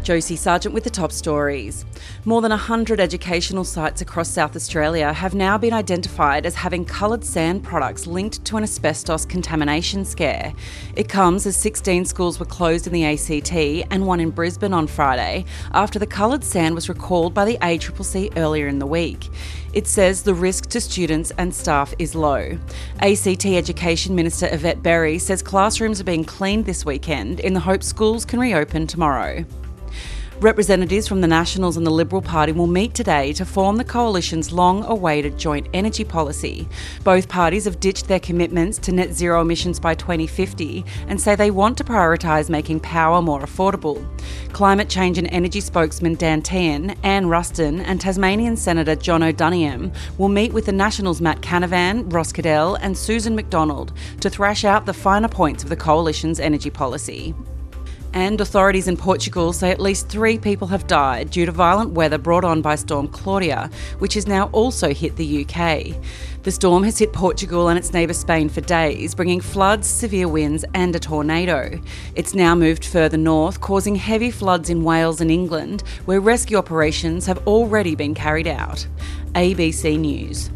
Josie Sargent with the top stories. More than 100 educational sites across South Australia have now been identified as having coloured sand products linked to an asbestos contamination scare. It comes as 16 schools were closed in the ACT and one in Brisbane on Friday after the coloured sand was recalled by the ACCC earlier in the week. It says the risk to students and staff is low. ACT Education Minister Yvette Berry says classrooms are being cleaned this weekend in the hope schools can reopen tomorrow. Representatives from the Nationals and the Liberal Party will meet today to form the coalition's long-awaited joint energy policy. Both parties have ditched their commitments to net zero emissions by 2050 and say they want to prioritise making power more affordable. Climate change and energy spokesman Dan Tehan, Anne Ruston and Tasmanian Senator John O'Donoghue will meet with the Nationals' Matt Canavan, Ross Cadell and Susan McDonald to thrash out the finer points of the coalition's energy policy. And authorities in Portugal say at least 3 people have died due to violent weather brought on by Storm Claudia, which has now also hit the UK. The storm has hit Portugal and its neighbour Spain for days, bringing floods, severe winds and a tornado. It's now moved further north, causing heavy floods in Wales and England, where rescue operations have already been carried out. ABC News.